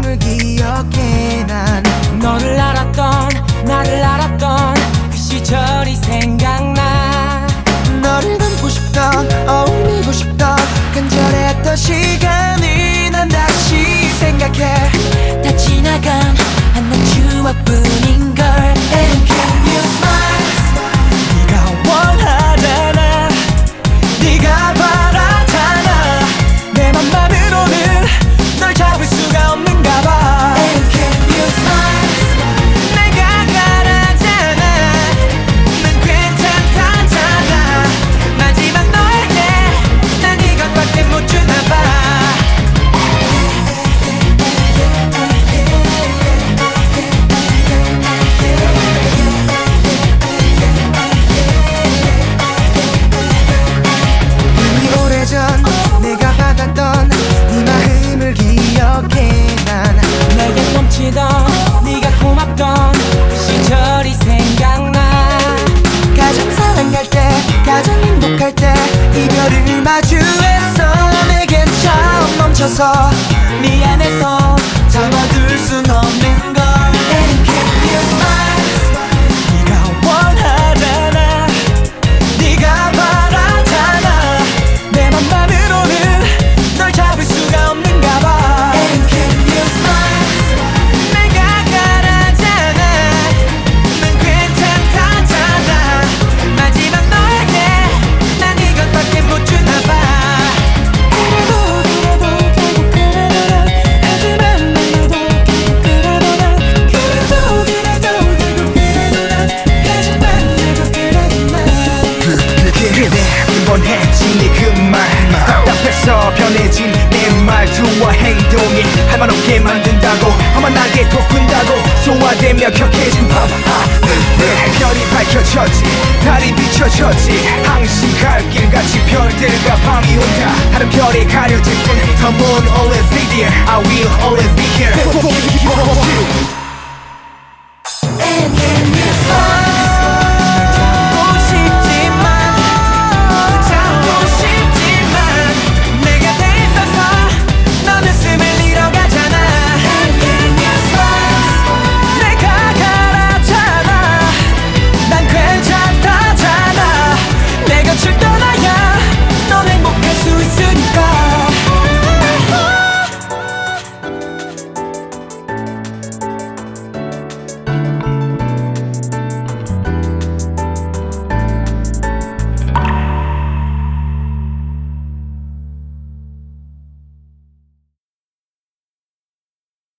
마음을 기억해 난 너를 알았던 나를 알았던 그 시절이 생각나. 너를 닮고 싶던 어울리고 싶던 간절했던 시간이 난 다시 생각해. 다 지나간 한낱 추억뿐인걸. And can you smile? 네가 원하잖아, 네가 바라잖아. 내 맘만으로는 널 잡을 수가 없는가 봐. And can you smile? 내가 가라잖아, 난 괜찮다잖아. 마지막 너에게 난 이것밖에 못 주나 봐. 내가 받았던 네 마음을 기억해 난 내게 넘치던 네가 고맙던 그 시절이 생각나. 가장 사랑할 때 가장 행복할 때 이별을 마주했어. 내겐 처음 멈춰서 미안해서 잡아둘 순 없는 걸. And can you smile? 네가 원하잖아, 네가 바라잖아. 내 맘만으로는 널 잡을 수가 없는가 봐. And can you smile? 내가 가라잖아, 난 괜찮다잖아. 마지막 너에게 난 이것밖에 못 주나 봐. 그래도 결국 그래도 하지만 나도 결국 그래도 난 그래도 결국 그래도 난 하지만 나도 그래도 난 그래 원했지 네 그 말 답답해서 변해진 내 말투와 행동이 할 말 없게 만든다고 험한하게 돋군다고 소화되며 격해진 밤 별이 밝혀졌지 달이 비춰졌지 항시 갈 길같이 별들과 밤이 온다 다른 별이 가려질 뿐 The moon always be there I will always be here And can